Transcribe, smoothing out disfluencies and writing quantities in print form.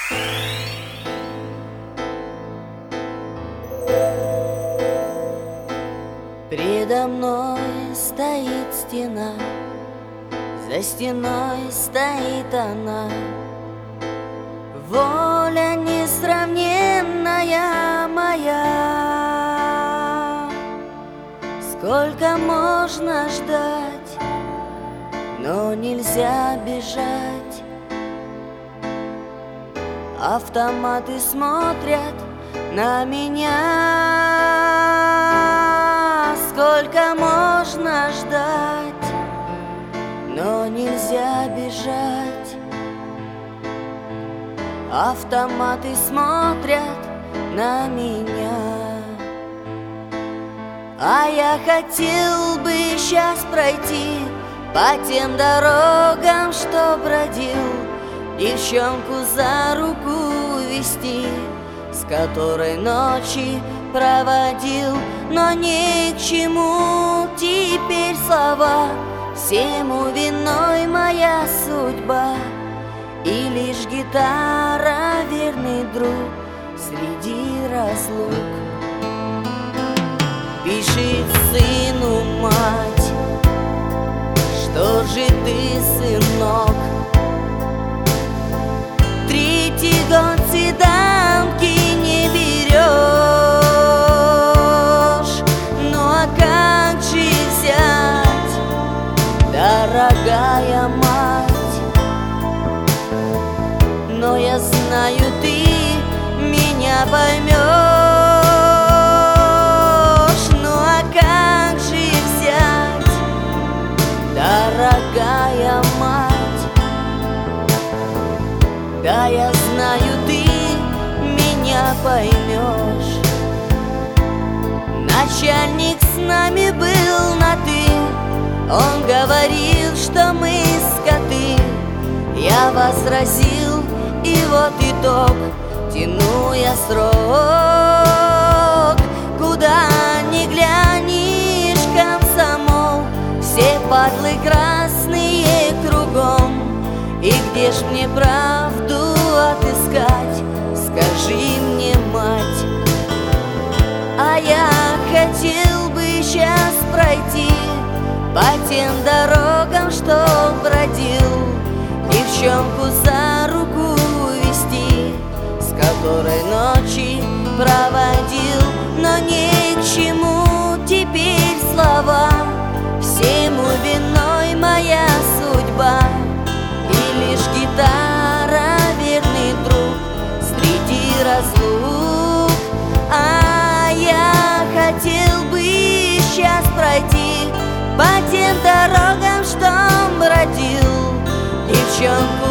Предо мной стоит стена, за стеной стоит она. Воля несравненная моя. Сколько можно ждать, но нельзя бежать. Автоматы смотрят на меня. Сколько можно ждать, но нельзя бежать. Автоматы смотрят на меня. А я хотел бы сейчас пройти по тем дорогам, что бродил, девчонку за руку вести, с которой ночи проводил. Но ни к чему теперь слова, всему виной моя судьба. И лишь гитара — верный друг среди разлук. Пишет сыну мать: что же ты, сынок, третий год седанки не берешь? Ну а как же взять, дорогая мать? Но я знаю, ты меня поймешь. Ну а как же взять, дорогая мать? Да, я знаю, ты меня поймешь. Начальник с нами был на «ты», он говорил, что мы скоты. Я возразил, и вот итог, тяну я срок. Куда ни глянешь, комсомол, все падлы красные кругом. И где ж мне правду отыскать, скажи мне, мать? А я хотел бы сейчас пройти по тем дорогам, что бродил, девчонку за руку вести, с которой ночи проводил. Но ни к чему теперь слова, всему виной моя судьба. И лишь гитара — верный друг среди разлук. А я хотел бы сейчас пройти по тем дорогам, что бродил, девчонку